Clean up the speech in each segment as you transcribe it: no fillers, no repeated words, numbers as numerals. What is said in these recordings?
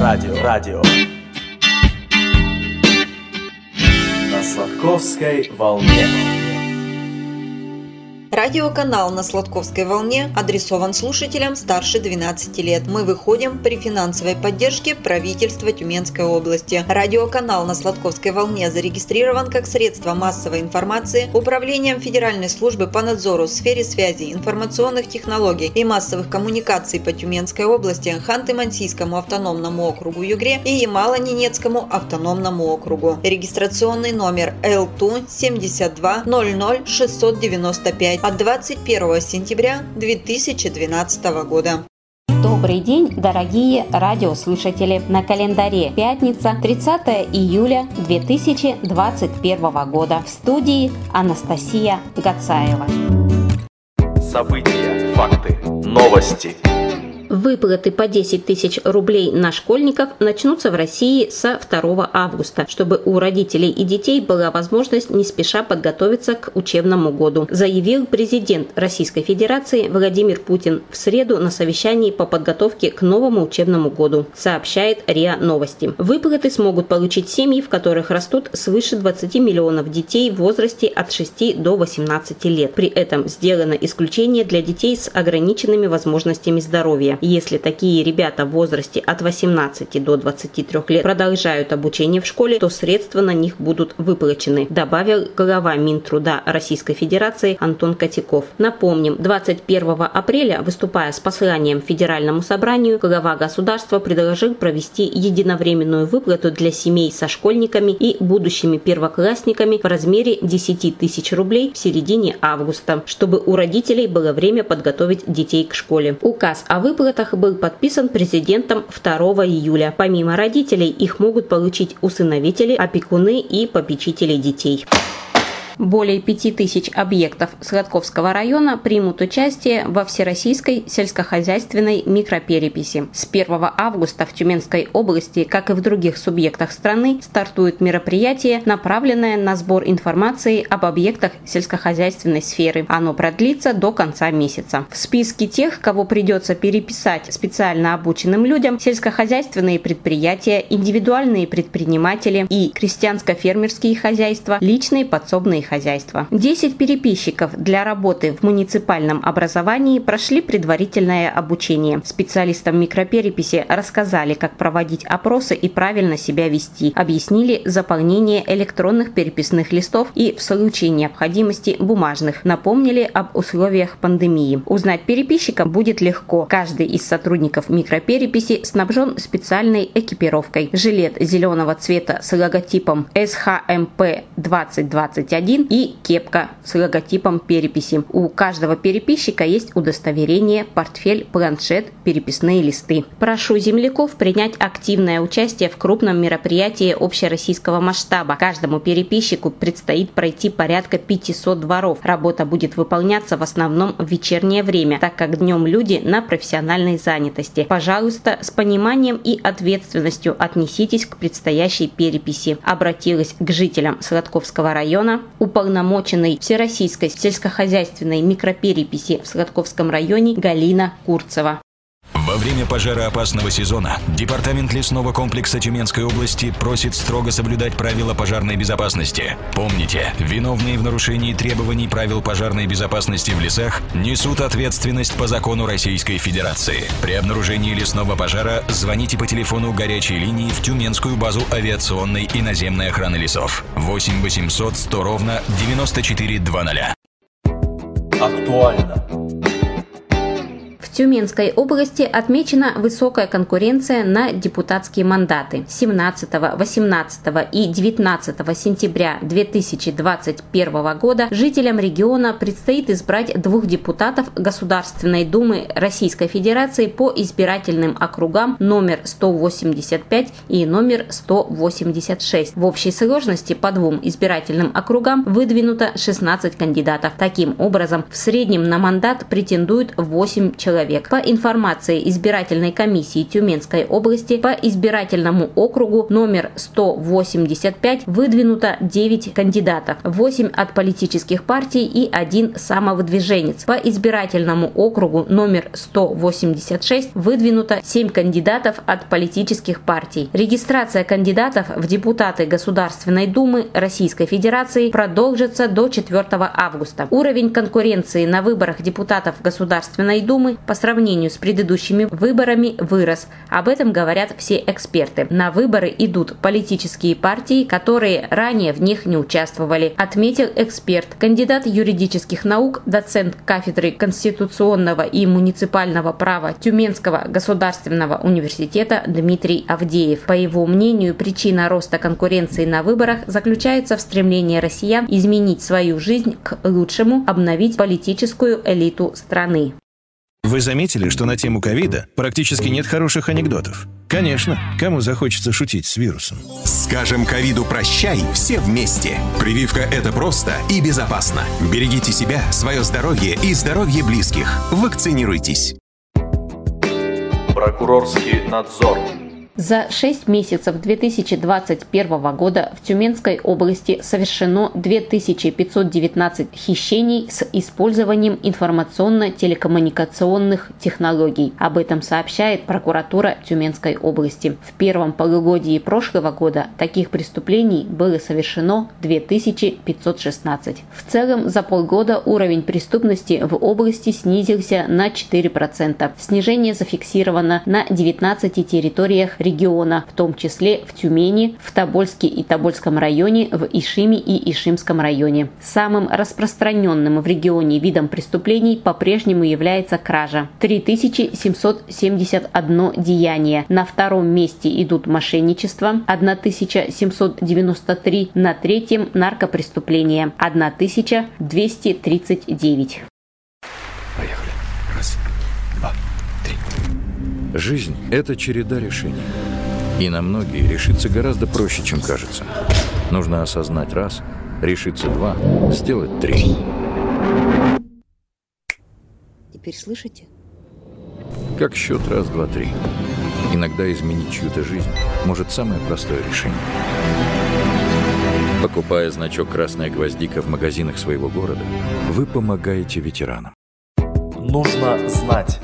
Радио. На Сладковской волне. Радиоканал на Сладковской волне адресован слушателям старше 12 лет. Мы выходим при финансовой поддержке правительства Тюменской области. Радиоканал на Сладковской волне зарегистрирован как средство массовой информации Управлением Федеральной службы по надзору в сфере связи, информационных технологий и массовых коммуникаций по Тюменской области, Ханты-Мансийскому автономному округу Югре и Ямало-Ненецкому автономному округу. Регистрационный номер ЛТУ 72 00 695 от 21 сентября 2012 года. Добрый день, дорогие радиослушатели! На календаре пятница, 30 июля 2021 года. В студии Анастасия Гацаева. События, факты, новости. Выплаты по 10 тысяч рублей на школьников начнутся в России со 2 августа, чтобы у родителей и детей была возможность не спеша подготовиться к учебному году, заявил президент Российской Федерации Владимир Путин в среду на совещании по подготовке к новому учебному году, сообщает РИА Новости. Выплаты смогут получить семьи, в которых растут свыше 20 миллионов детей в возрасте от 6 до 18 лет. При этом сделано исключение для детей с ограниченными возможностями здоровья. Если такие ребята в возрасте от 18 до 23 лет продолжают обучение в школе, то средства на них будут выплачены, добавил глава Минтруда Российской Федерации Антон Котяков. Напомним, 21 апреля, выступая с посланием Федеральному собранию, глава государства предложил провести единовременную выплату для семей со школьниками и будущими первоклассниками в размере 10 тысяч рублей в середине августа, чтобы у родителей было время подготовить детей к школе. Указ о выплатах был подписан президентом 2 июля. Помимо родителей, их могут получить усыновители, опекуны и попечители детей. Более 5000 объектов Сладковского района примут участие во Всероссийской сельскохозяйственной микропереписи. С 1 августа в Тюменской области, как и в других субъектах страны, стартует мероприятие, направленное на сбор информации об объектах сельскохозяйственной сферы. Оно продлится до конца месяца. В списке тех, кого придется переписать специально обученным людям, сельскохозяйственные предприятия, индивидуальные предприниматели и крестьянско-фермерские хозяйства, личные подсобные хозяйства. 10 переписчиков для работы в муниципальном образовании прошли предварительное обучение. Специалистам микропереписи рассказали, как проводить опросы и правильно себя вести, объяснили заполнение электронных переписных листов и в случае необходимости бумажных, напомнили об условиях пандемии. Узнать переписчика будет легко. Каждый из сотрудников микропереписи снабжен специальной экипировкой. Жилет зеленого цвета с логотипом СХМП 2021 и кепка с логотипом переписи. У каждого переписчика есть удостоверение, портфель, планшет, переписные листы. Прошу земляков принять активное участие в крупном мероприятии общероссийского масштаба. Каждому переписчику предстоит пройти порядка 500 дворов. Работа будет выполняться в основном в вечернее время, так как днем люди на профессиональной занятости. Пожалуйста, с пониманием и ответственностью отнеситесь к предстоящей переписи. Обратилась к жителям Сладковского района уполномоченной Всероссийской сельскохозяйственной микропереписи в Сладковском районе Галина Курцева. Во время пожароопасного сезона Департамент лесного комплекса Тюменской области просит строго соблюдать правила пожарной безопасности. Помните, виновные в нарушении требований правил пожарной безопасности в лесах несут ответственность по закону Российской Федерации. При обнаружении лесного пожара звоните по телефону горячей линии в Тюменскую базу авиационной и наземной охраны лесов 8 800 100 ровно 9400. Актуально. В Тюменской области отмечена высокая конкуренция на депутатские мандаты. 17, 18 и 19 сентября 2021 года жителям региона предстоит избрать 2 депутатов Государственной Думы Российской Федерации по избирательным округам номер 185 и номер 186. В общей сложности по 2 избирательным округам выдвинуто 16 кандидатов. Таким образом, в среднем на мандат претендуют 8 человек. человек. По информации избирательной комиссии Тюменской области, по избирательному округу номер 185 выдвинуто 9 кандидатов, 8 от политических партий и 1 самовыдвиженец. По избирательному округу номер 186 выдвинуто 7 кандидатов от политических партий. Регистрация кандидатов в депутаты Государственной Думы Российской Федерации продолжится до 4 августа. Уровень конкуренции на выборах депутатов Государственной Думы по сравнению с предыдущими выборами вырос. Об этом говорят все эксперты. На выборы идут политические партии, которые ранее в них не участвовали, отметил эксперт, кандидат юридических наук, доцент кафедры конституционного и муниципального права Тюменского государственного университета Дмитрий Авдеев. По его мнению, причина роста конкуренции на выборах заключается в стремлении россиян изменить свою жизнь к лучшему, обновить политическую элиту страны. Вы заметили, что на тему ковида практически нет хороших анекдотов? Конечно, кому захочется шутить с вирусом? Скажем ковиду «прощай» все вместе. Прививка – это просто и безопасно. Берегите себя, свое здоровье и здоровье близких. Вакцинируйтесь. Прокурорский надзор. За 6 месяцев 2021 года в Тюменской области совершено 2519 хищений с использованием информационно-телекоммуникационных технологий. Об этом сообщает прокуратура Тюменской области. В первом полугодии прошлого года таких преступлений было совершено 2516. В целом за полгода уровень преступности в области снизился на 4%. Снижение зафиксировано на 19 территориях региона, в том числе в Тюмени, в Тобольске и Тобольском районе, в Ишиме и Ишимском районе. Самым распространенным в регионе видом преступлений по-прежнему является кража. 3771 деяние. На втором месте идут мошенничество, 1793, на третьем наркопреступления, 1239. Поехали. Раз, два, три. Жизнь – это череда решений. И на многие решиться гораздо проще, чем кажется. Нужно осознать раз, решиться два, сделать три. Теперь слышите? Как счет раз, два, три. Иногда изменить чью-то жизнь может самое простое решение. Покупая значок «Красная гвоздика» в магазинах своего города, вы помогаете ветеранам. Нужно знать.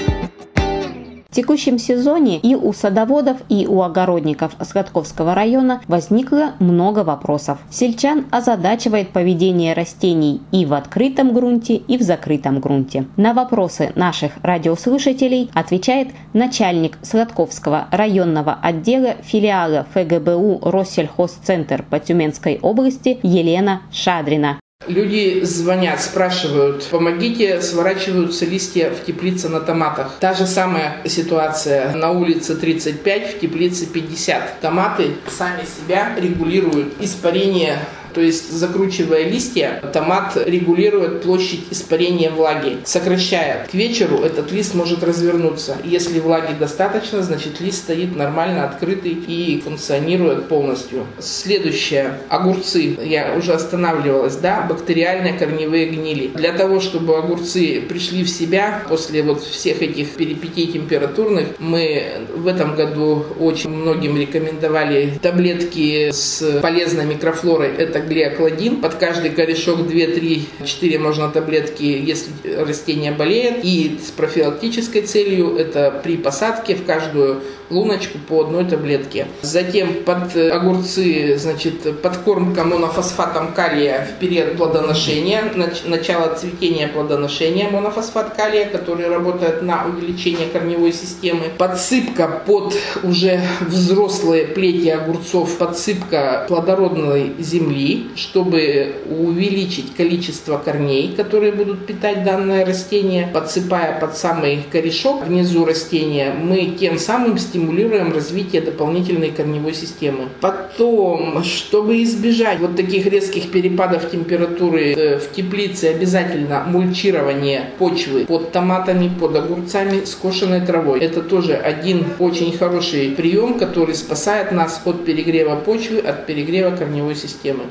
В текущем сезоне и у садоводов, и у огородников Сладковского района возникло много вопросов. Сельчан озадачивает поведение растений и в открытом грунте, и в закрытом грунте. На вопросы наших радиослушателей отвечает начальник Сладковского районного отдела филиала ФГБУ Россельхозцентр по Тюменской области Елена Шадрина. Люди звонят, спрашивают, помогите, сворачиваются листья в теплице на томатах. Та же самая ситуация на улице 35, в теплице 50. Томаты сами себя регулируют испарение. То есть, закручивая листья, томат регулирует площадь испарения влаги, сокращает. К вечеру этот лист может развернуться. Если влаги достаточно, значит лист стоит нормально открытый и функционирует полностью. Следующее. Огурцы. Я уже останавливалась, да? Бактериальные корневые гнили. Для того, чтобы огурцы пришли в себя после вот всех этих перипетий температурных, мы в этом году очень многим рекомендовали таблетки с полезной микрофлорой. Это глиокладин. Под каждый корешок 2, 3, 4 можно таблетки, если растение болеет. И с профилактической целью это при посадке в каждую луночку по одной таблетке. Затем под огурцы, значит, подкормка монофосфатом калия в период плодоношения, начало цветения плодоношения, монофосфат калия, который работает на увеличение корневой системы. Подсыпка под уже взрослые плети огурцов, подсыпка плодородной земли, чтобы увеличить количество корней, которые будут питать данное растение. Подсыпая под самый корешок внизу растения, мы тем самым стимулируем развитие дополнительной корневой системы. Потом, чтобы избежать вот таких резких перепадов температуры в теплице, обязательно мульчирование почвы под томатами, под огурцами скошенной травой. Это тоже один очень хороший прием, который спасает нас от перегрева почвы, от перегрева корневой системы.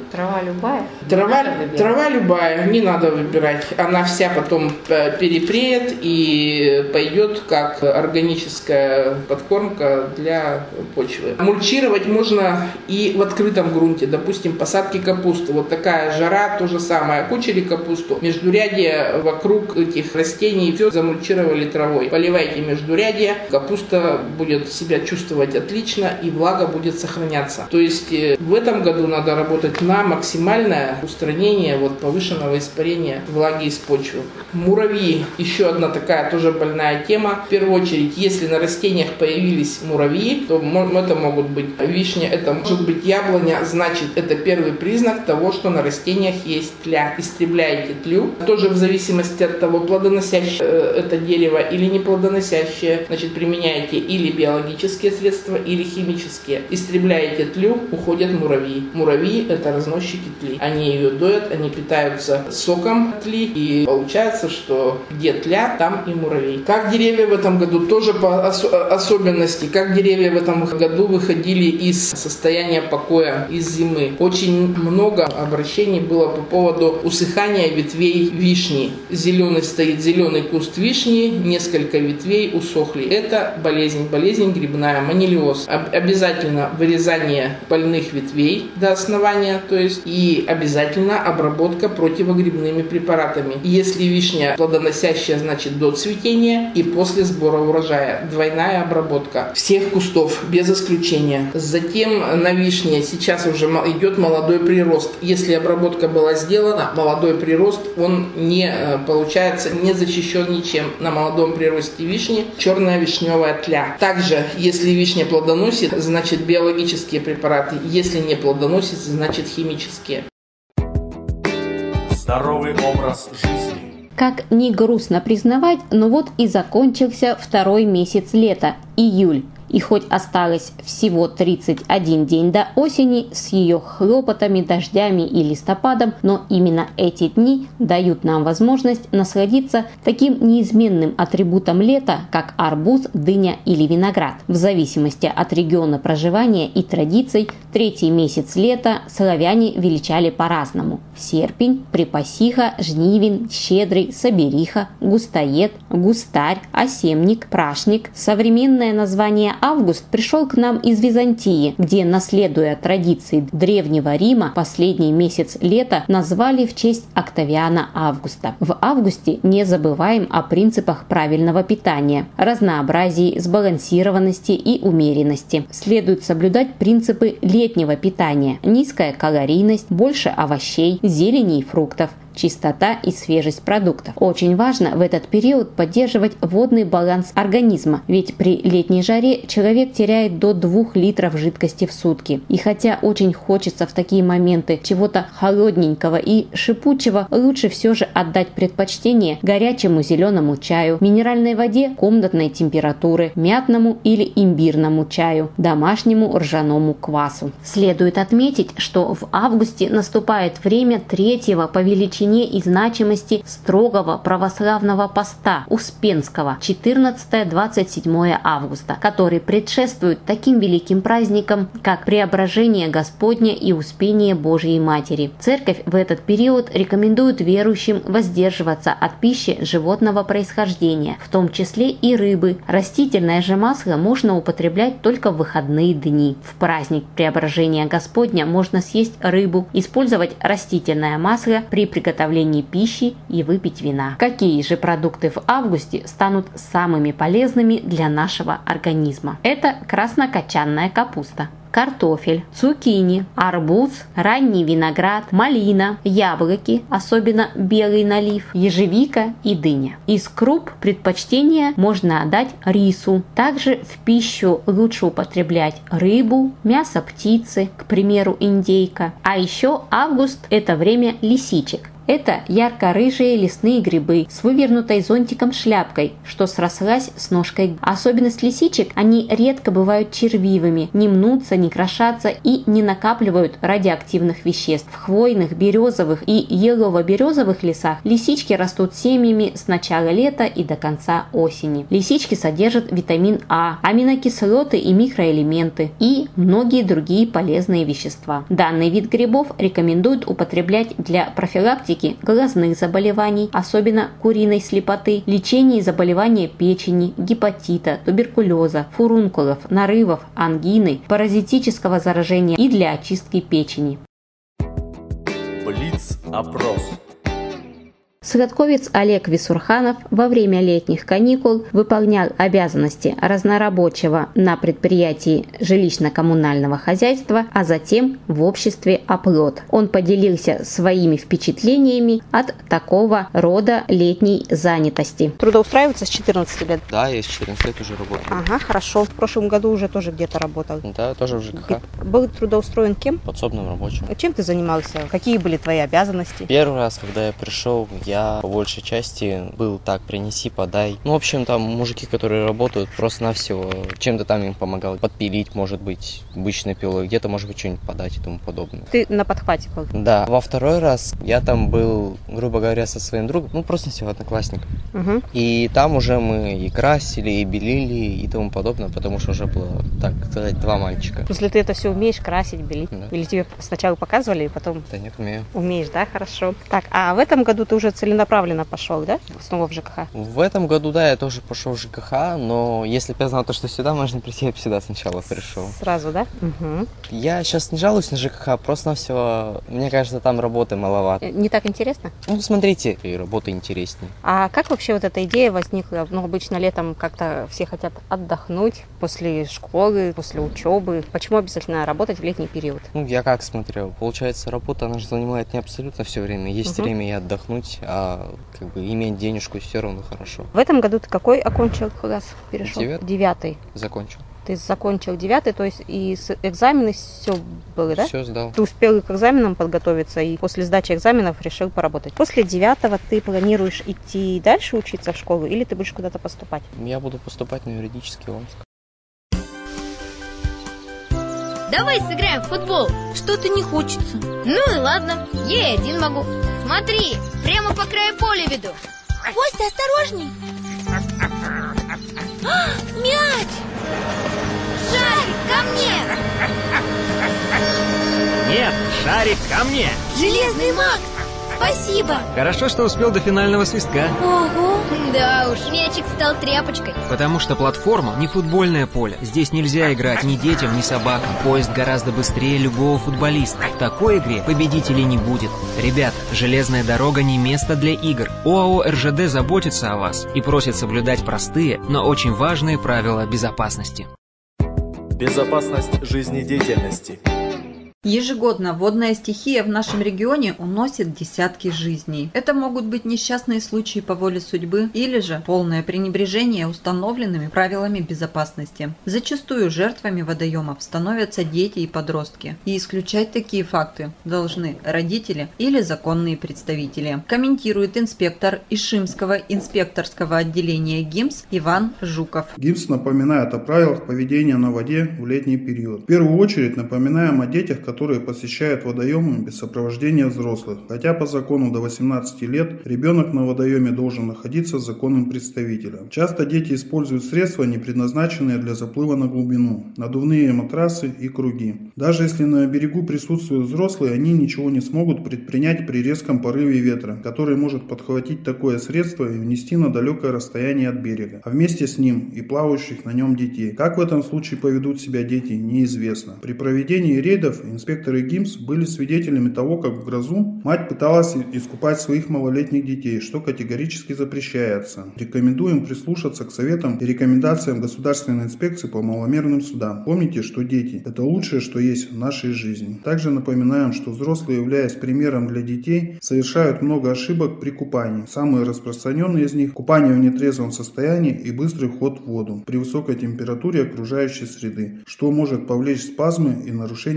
Трава любая? Трава любая, не надо выбирать. Она вся потом перепреет и пойдет как органическая подкормка для почвы. Мульчировать можно и в открытом грунте. Допустим, посадки капусты. Вот такая жара, то же самое. Окучили капусту, междурядье вокруг этих растений, все замульчировали травой. Поливайте междурядье, капуста будет себя чувствовать отлично и влага будет сохраняться. То есть в этом году надо работать на максимальное устранение повышенного испарения влаги из почвы. Муравьи, еще одна такая тоже больная тема. В первую очередь, если на растениях появились муравьи, то это могут быть вишня, это может быть яблоня, значит это первый признак того, что на растениях есть тля. Истребляете тлю, тоже в зависимости от того, плодоносящее это дерево или не плодоносящее, значит применяете или биологические средства, или химические. Истребляете тлю, уходят муравьи. Муравьи – это разносчики тли. Они ее доят, они питаются соком тли, и получается, что где тля, там и муравей. Как деревья в этом году, тоже по особенности, как деревья в этом году выходили из состояния покоя, из зимы. Очень много обращений было по поводу усыхания ветвей вишни. Зеленый стоит зеленый куст вишни, несколько ветвей усохли. Это болезнь грибная, манилиоз. Обязательно вырезание больных ветвей до основания, то есть и обязательно обработка противогрибными препаратами. Если вишня плодоносящая, значит до цветения и после сбора урожая. Двойная обработка всех кустов без исключения. Затем на вишне сейчас уже идет молодой прирост. Если обработка была сделана, молодой прирост, он не получается, не защищен ничем. На молодом приросте вишни черная вишневая тля. Также, если вишня плодоносит, значит биологические препараты. Если не плодоносит, значит химические. Здоровый образ жизни. Как ни грустно признавать, но вот и закончился второй месяц лета, июль. И хоть осталось всего 31 день до осени с ее хлопотами, дождями и листопадом, но именно эти дни дают нам возможность насладиться таким неизменным атрибутом лета, как арбуз, дыня или виноград. В зависимости от региона проживания и традиций, третий месяц лета славяне величали по-разному. Серпень, припасиха, жнивин, щедрый, собериха, густоед, густарь, осемник, прашник. Современное название август пришел к нам из Византии, где, наследуя традиции Древнего Рима, последний месяц лета назвали в честь Октавиана Августа. В августе не забываем о принципах правильного питания, разнообразии, сбалансированности и умеренности. Следует соблюдать принципы летнего питания: низкая калорийность, больше овощей, зелени и фруктов, чистота и свежесть продуктов. Очень важно в этот период поддерживать водный баланс организма, ведь при летней жаре человек теряет до 2 литров жидкости в сутки. И хотя очень хочется в такие моменты чего-то холодненького и шипучего, лучше все же отдать предпочтение горячему зеленому чаю, минеральной воде комнатной температуры, мятному или имбирному чаю, домашнему ржаному квасу. Следует отметить, что в августе наступает время третьего по величине и значимости строгого православного поста Успенского 14-27 августа, который предшествует таким великим праздникам, как Преображение Господне и Успение Божией Матери. Церковь в этот период рекомендует верующим воздерживаться от пищи животного происхождения, в том числе и рыбы. Растительное же масло можно употреблять только в выходные дни. В праздник Преображения Господня можно съесть рыбу, использовать растительное масло при приготовлении пищи и выпить вина. Какие же продукты в августе станут самыми полезными для нашего организма? Это краснокочанная капуста, картофель, цукини, арбуз, ранний виноград, малина, яблоки, особенно белый налив, ежевика и дыня. Из круп предпочтение можно отдать рису. Также в пищу лучше употреблять рыбу, мясо птицы, к примеру, индейка. А еще август – это время лисичек. Это ярко-рыжие лесные грибы с вывернутой зонтиком шляпкой, что срослась с ножкой. Особенность лисичек – они редко бывают червивыми, не мнутся, не крошатся и не накапливают радиоактивных веществ. В хвойных, березовых и елово-березовых лесах лисички растут семьями с начала лета и до конца осени. Лисички содержат витамин А, аминокислоты и микроэлементы и многие другие полезные вещества. Данный вид грибов рекомендуют употреблять для профилактики глазных заболеваний, особенно куриной слепоты, лечения заболевания печени, гепатита, туберкулеза, фурункулов, нарывов, ангины, паразитического заражения и для очистки печени. Блиц-опрос. Слотковец Олег Висурханов во время летних каникул выполнял обязанности разнорабочего на предприятии жилищно-коммунального хозяйства, а затем в обществе «Оплот». Он поделился своими впечатлениями от такого рода летней занятости. Трудоустраиваться с 14 лет? Да, я с 14 лет уже работаю. Ага, хорошо. В прошлом году уже тоже где-то работал? Да, тоже в ЖКХ. Был трудоустроен кем? Подсобным рабочим. Чем ты занимался? Какие были твои обязанности? Первый раз, когда я пришел, я по большей части был так: принеси, подай. Ну, в общем, там мужики, которые работают, просто-навсего чем-то там им помогал. Подпилить, может быть, обычной пилой, где-то, может быть, что-нибудь подать и тому подобное. Ты на подхвате был? Да. Во второй раз я там был, грубо говоря, со своим другом, ну, просто всего одноклассник. Угу. И там уже мы и красили, и белили, и тому подобное, потому что уже было, так сказать, два мальчика. Если ты это все умеешь, красить, белить? Да. Или тебе сначала показывали, и потом... Да нет, умею. Умеешь, да? Хорошо. Так, а в этом году ты уже целенаправленно пошел, да? Снова в ЖКХ? В этом году, да, я тоже пошел в ЖКХ, но если бы я знал то, что сюда можно прийти, я бы сюда сначала пришел. Сразу, да? Угу. Я сейчас не жалуюсь на ЖКХ, просто-навсего, мне кажется, там работы маловато. Не так интересно? Ну, смотрите, и работа интереснее. А как вообще вот эта идея возникла? Ну, обычно летом как-то все хотят отдохнуть после школы, после учебы. Почему обязательно работать в летний период? Ну, я как смотрел, получается, работа, она же занимает не абсолютно все время. Есть время и отдохнуть, а как бы иметь денежку все равно хорошо. В этом году ты какой окончил класс? Перешел? 9. Закончил. Ты закончил 9, то есть и с экзамены все было, да? Все сдал. Ты успел к экзаменам подготовиться и после сдачи экзаменов решил поработать. После 9 ты планируешь идти дальше учиться в школу или ты будешь куда-то поступать? Я буду поступать на юридический Омск. Давай сыграем в футбол. Что-то не хочется. Ну и ладно, я и один могу. Смотри, прямо по краю поля веду. Костя, осторожней! Мяч! Шарик, ко мне! Нет, шарик ко мне! Железный Макс! Спасибо! Хорошо, что успел до финального свистка. Ого! Да уж, мячик стал тряпочкой. Потому что платформа не футбольное поле. Здесь нельзя играть ни детям, ни собакам. Поезд гораздо быстрее любого футболиста. В такой игре победителей не будет. Ребята, железная дорога не место для игр. ОАО РЖД заботится о вас и просит соблюдать простые, но очень важные правила безопасности. Безопасность жизнедеятельности. Ежегодно водная стихия в нашем регионе уносит десятки жизней. Это могут быть несчастные случаи по воле судьбы или же полное пренебрежение установленными правилами безопасности. Зачастую жертвами водоемов становятся дети и подростки. И исключать такие факты должны родители или законные представители. Комментирует инспектор Ишимского инспекторского отделения ГИМС Иван Жуков. ГИМС напоминает о правилах поведения на воде в летний период. В первую очередь напоминаем о детях, которые посещают водоемы без сопровождения взрослых. Хотя по закону до 18 лет ребенок на водоеме должен находиться с законным представителем. Часто дети используют средства, не предназначенные для заплыва на глубину, надувные матрасы и круги. Даже если на берегу присутствуют взрослые, они ничего не смогут предпринять при резком порыве ветра, который может подхватить такое средство и внести на далекое расстояние от берега, а вместе с ним и плавающих на нем детей. Как в этом случае поведут себя дети, неизвестно. При проведении рейдов инспекторы ГИМС были свидетелями того, как в грозу мать пыталась искупать своих малолетних детей, что категорически запрещается. Рекомендуем прислушаться к советам и рекомендациям Государственной инспекции по маломерным судам. Помните, что дети – это лучшее, что есть в нашей жизни. Также напоминаем, что взрослые, являясь примером для детей, совершают много ошибок при купании. Самые распространенные из них – купание в нетрезвом состоянии и быстрый вход в воду при высокой температуре окружающей среды, что может повлечь спазмы и нарушение сердечной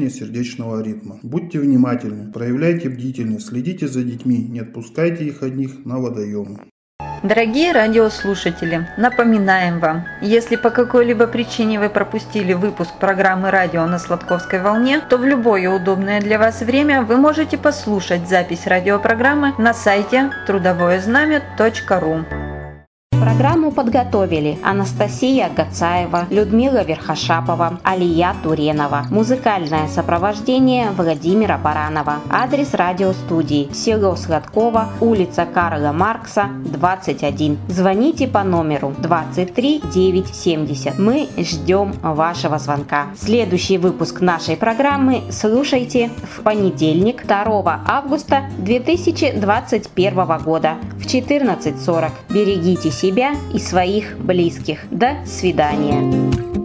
месячного ритма. Будьте внимательны, проявляйте бдительность, следите за детьми, не отпускайте их одних на водоемы. Дорогие радиослушатели, напоминаем вам, если по какой-либо причине вы пропустили выпуск программы «Радио на Сладковской волне», то в любое удобное для вас время вы можете послушать запись радиопрограммы на сайте трудовоезнамя.ру. Программу подготовили Анастасия Гацаева, Людмила Верхошапова, Алия Туренова. Музыкальное сопровождение Владимира Баранова. Адрес радиостудии: село Сладково, улица Карла Маркса, 21. Звоните по номеру 23 970. Мы ждем вашего звонка. Следующий выпуск нашей программы слушайте в понедельник, 2 августа 2021 года в 14:40. Берегите себя и своих близких. До свидания.